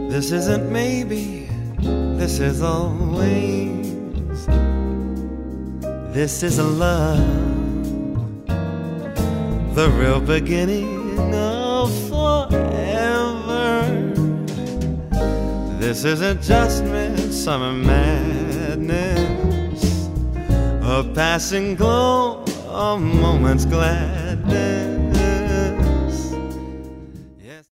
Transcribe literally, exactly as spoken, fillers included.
This isn't maybe, this is always. This is a love, the real beginning of forever. This isn't just midsummer madness, a passing glow, a moment's gladness.